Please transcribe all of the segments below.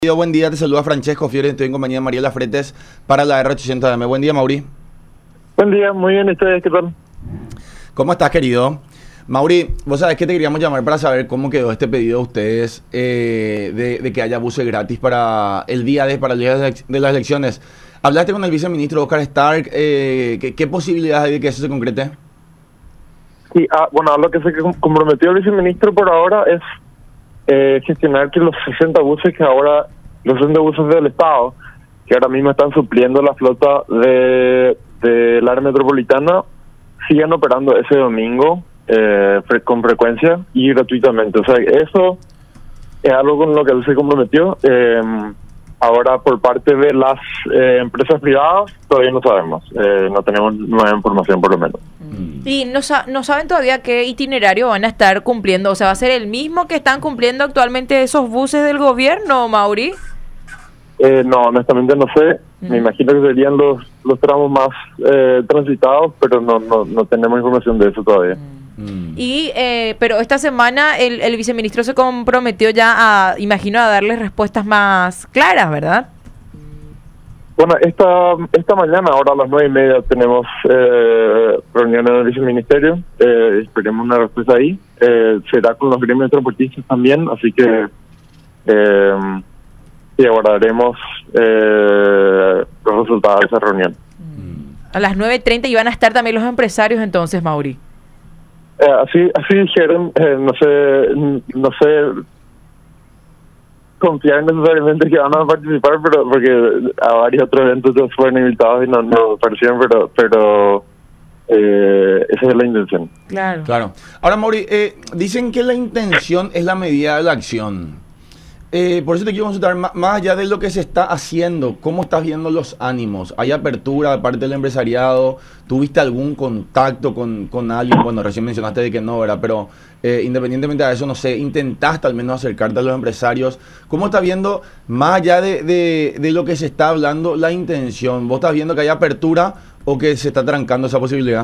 Buen día, te saluda Francesco Fiore, estoy en compañía de Mariela Fretes para la R800M. Buen día, Mauri. Buen día, muy bien, ¿ustedes qué tal? ¿Cómo estás, querido? Mauri, vos sabés que te queríamos llamar para saber cómo quedó este pedido de ustedes de que haya buses gratis para el día de las elecciones. ¿Hablaste con el viceministro Oscar Stark? ¿Qué posibilidades hay de que eso se concrete? Sí, bueno, lo que se comprometió el viceministro por ahora es gestionar que los 60 buses del Estado, que ahora mismo están supliendo la flota del área metropolitana, sigan operando ese domingo con frecuencia y gratuitamente. O sea, eso es algo con lo que él se comprometió. Ahora, por parte de las empresas privadas, todavía no sabemos. No tenemos nueva información, por lo menos. Y no saben todavía qué itinerario van a estar cumpliendo. O sea, ¿va a ser el mismo que están cumpliendo actualmente esos buses del gobierno, Mauri? No, honestamente no sé. Me imagino que serían los tramos más transitados, pero no tenemos información de eso todavía. Pero esta semana el viceministro se comprometió ya imagino, a darles respuestas más claras, ¿verdad? Bueno, esta mañana, ahora a las 9:30, tenemos reunión en el viceministerio. Esperemos una respuesta ahí. Será con los gremios transportistas también, así que sí, aguardaremos los resultados de esa reunión. A las 9:30 y van a estar también los empresarios entonces, Mauri. Así dijeron, no sé confiar necesariamente que van a participar, pero porque a varios otros eventos ya fueron invitados y no parecieron, pero esa es la intención. Claro. Ahora, Mauri, dicen que la intención es la medida de la acción. Por eso te quiero consultar, más allá de lo que se está haciendo, ¿cómo estás viendo los ánimos? ¿Hay apertura de parte del empresariado? ¿Tuviste algún contacto con alguien? Bueno, recién mencionaste de que no, ¿verdad? Pero independientemente de eso, no sé, ¿intentaste al menos acercarte a los empresarios? ¿Cómo estás viendo, más allá de lo que se está hablando, la intención? ¿Vos estás viendo que hay apertura o que se está trancando esa posibilidad?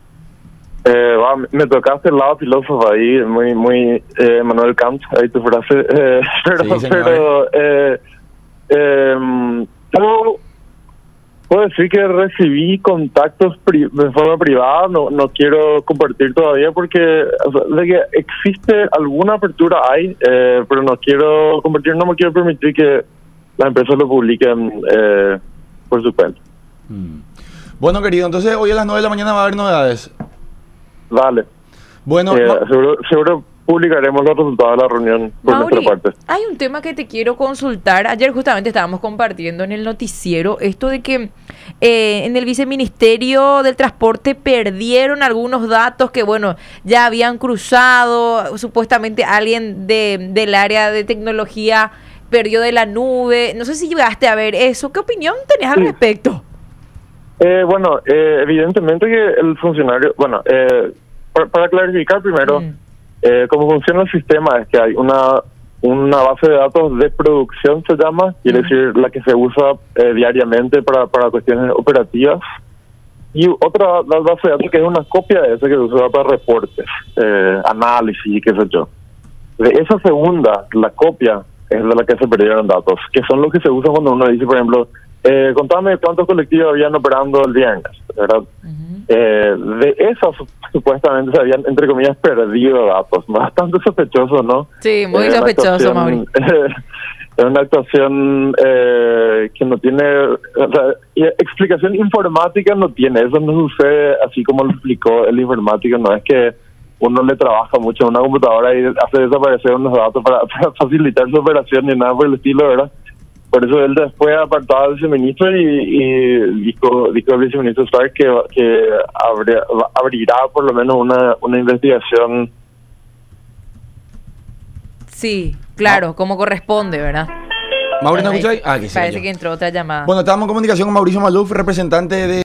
Me tocaste el lado filósofo ahí, muy Manuel Kant, ahí tu frase, yo puedo decir que recibí contactos de forma privada, no quiero compartir todavía porque de que existe alguna apertura hay, pero no quiero compartir, no me quiero permitir que las empresas lo publiquen por su cuenta. Bueno, querido, entonces hoy a las 9 de la mañana va a haber novedades. Vale. Bueno, seguro publicaremos los resultados de la reunión por Mauri, nuestra parte. Hay un tema que te quiero consultar. Ayer justamente estábamos compartiendo en el noticiero esto de que en el viceministerio del transporte perdieron algunos datos que, bueno, ya habían cruzado. Supuestamente alguien del área de tecnología perdió de la nube. No sé si llegaste a ver eso. ¿Qué opinión tenés al respecto? Evidentemente que el funcionario, para clarificar primero, cómo funciona el sistema es que hay una base de datos de producción, se llama, quiere decir la que se usa diariamente para cuestiones operativas, y otra base de datos que es una copia de esa que se usa para reportes, análisis y qué sé yo. De esa segunda, la copia, es de la que se perdieron datos, que son los que se usan cuando uno dice, por ejemplo, contame cuántos colectivos habían operando el viernes, ¿verdad? De esos supuestamente se habían, entre comillas, perdido datos. Bastante sospechoso, ¿no? Sí, muy sospechoso, Mauri. Es una actuación que no tiene, explicación informática no tiene. Eso no sucede así como lo explicó el informático. No es que uno le trabaja mucho a una computadora y hace desaparecer unos datos para facilitar su operación ni nada por el estilo, ¿verdad? Por eso él después apartó al viceministro y dijo el viceministro Stark que abrirá por lo menos una investigación. Sí, claro, como corresponde, ¿verdad? Mauricio, ¿no escucháis? Parece que entró otra llamada. Bueno, estamos en comunicación con Mauricio Maluf, representante de